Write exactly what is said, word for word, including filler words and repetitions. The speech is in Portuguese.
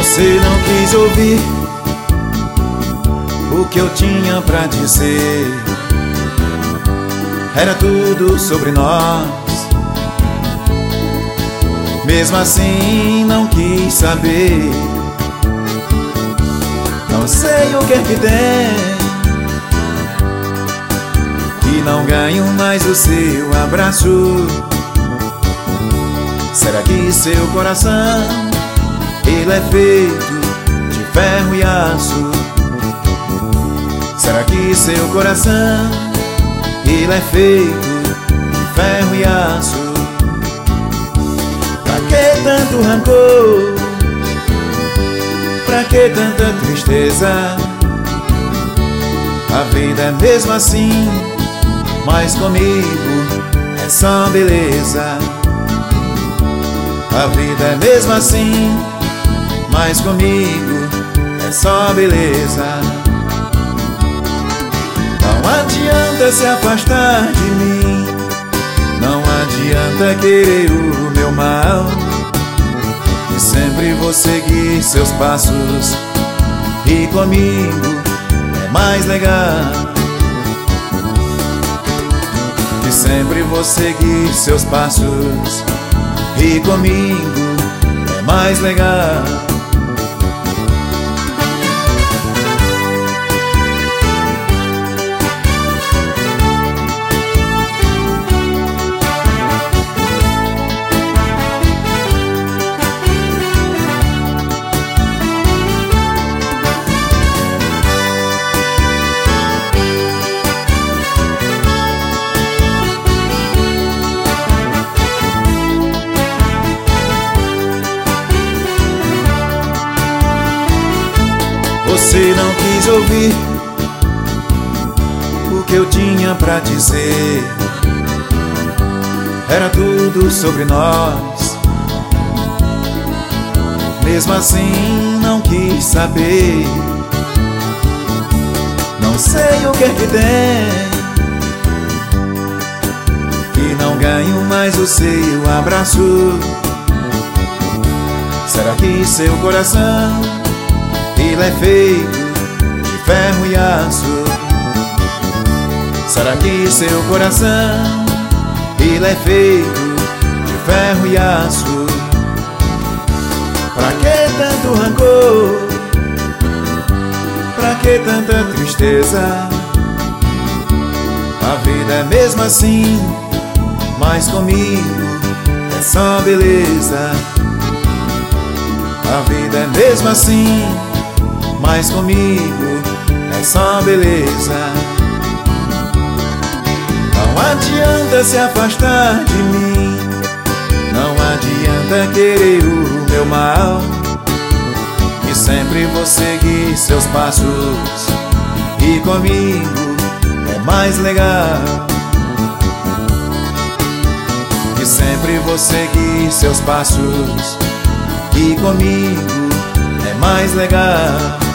Você não quis ouvir o que eu tinha pra dizer. Era tudo sobre nós. Mesmo assim não quis saber. Não sei o que é que tem, e não ganho mais o seu abraço. Será que seu coração, ele é feito de ferro e aço? Será que seu coração, ele é feito de ferro e aço? Pra que tanto rancor? Pra que tanta tristeza? A vida é mesmo assim, mas comigo é só beleza. A vida é mesmo assim, mas comigo é só beleza. Não adianta se afastar de mim, não adianta querer o meu mal, e sempre vou seguir seus passos, e comigo é mais legal. E sempre vou seguir seus passos, e comigo é mais legal. Você não quis ouvir o que eu tinha pra dizer. Era tudo sobre nós. Mesmo assim não quis saber. Não sei o que é que tem, e não ganho mais o seu abraço. Será que seu coração, ele é feito de ferro e aço? Será que seu coração, ele é feito de ferro e aço? Pra que tanto rancor? Pra que tanta tristeza? A vida é mesmo assim, mas comigo é só beleza. A vida é mesmo assim, mas comigo é só beleza. Não adianta se afastar de mim, não adianta querer o meu mal, e sempre vou seguir seus passos, e comigo é mais legal. E sempre vou seguir seus passos, e comigo é mais legal.